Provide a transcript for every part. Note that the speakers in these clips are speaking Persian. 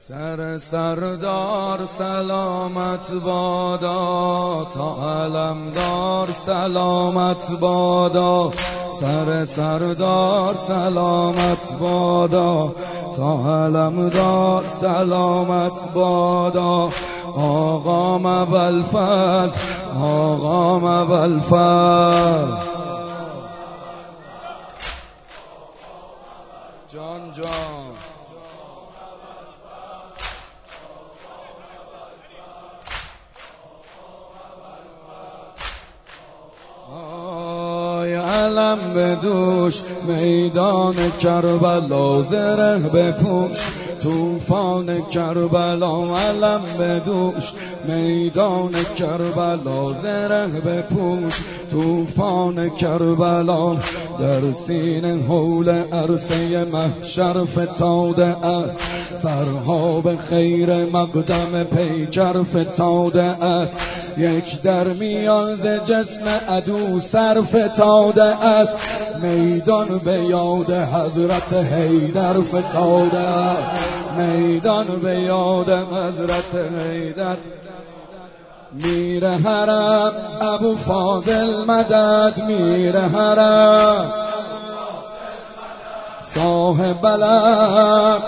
سر سردار سلامت بادا، تا علمدار سلامت بادا. سر سردار سلامت بادا، تا علمدار سلامت بادا. آقام ابوالفضل، آقام ابوالفضل، جان جان. علم به دوش میدان کربلا، زره بپوش توفان کربلا. علم به دوش میدان کربلا، زره بپوش توفان کربلا. در سینه حول عرصه محشر فتاده است، سرها به خیر مقدم پیکر فتاده است. یک در میان ز جسم عدو سر فتاده است، میدان به یاد حضرت حیدر فتاده است. میدان به یاد حضرت حیدر. میر حرم ابوالفضل مدد، میر حرم صاحب علم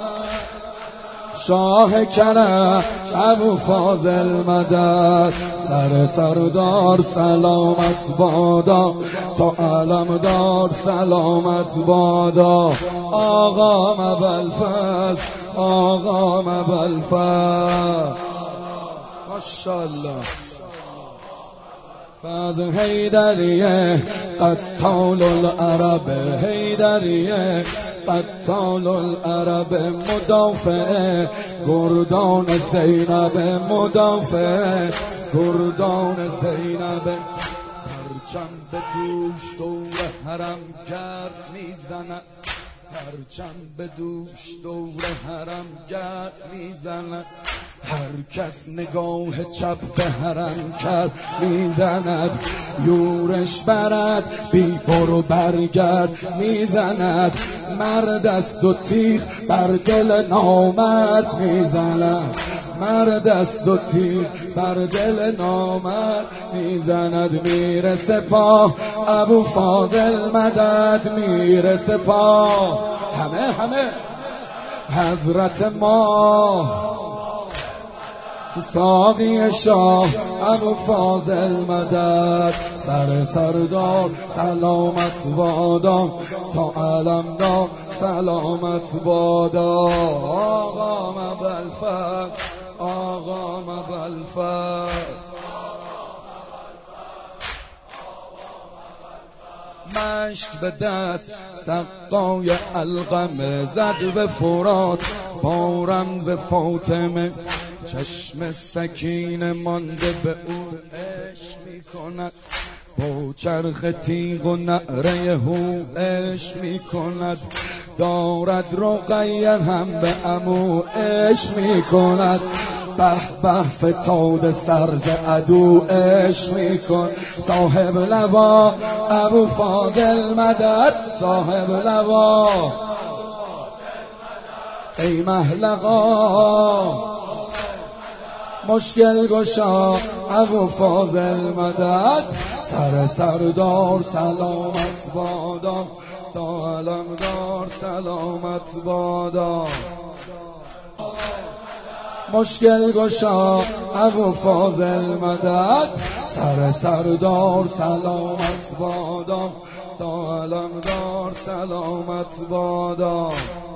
شاه کرم ابوالفضل مدد. سر سردار سلامت بادا، تا علمدار سلامت بادا. آقام ابوالفضل، آقام ابوالفضل، ماشاءالله. فضل حیدریه قتال العرب، حیدریه قتال العرب. مدافع گردان زینب، مدافع گردان زینب. پرچم به دوش دور حرم گرد میزند، پرچم به دوش دور حرم گرد میزند. هر کس نگاه چپ به حرم کرد میزند، یورش برد بی برو برگرد میزند. مرد است و تیغ بر دل نامرد میزند، مرد است و تیغ بر دل نامرد میزند. میر سپاه ابوالفضل مدد، میر سپاه. همه حضرت ما ساقی شاه ابوالفضل مدد. سر سردار سلامت بادا، تا علمدار سلامت بادا. آقام ابوالفضل، آقام ابوالفضل. مشک به دست سقای علقمه، زد به فرات با رمز فاطمه. چشم سکینه مانده به او عشق میکند، با چرخ تیغ و نعره هو عشق میکند. دارد رقیه هم به عمو عشق میکند. به به فتاده سرز عدو عشق میکن. صاحب لوا ابوالفضل مدد، صاحب لوا ای محلقا مشکل گشا ابوالفضل مدد. سر سردار سلامت بادا، تا علمدار سلامت بادا. مشکل گشا ابوالفضل مدد. سر سردار سلامت بادا، تا علمدار سلامت بادا.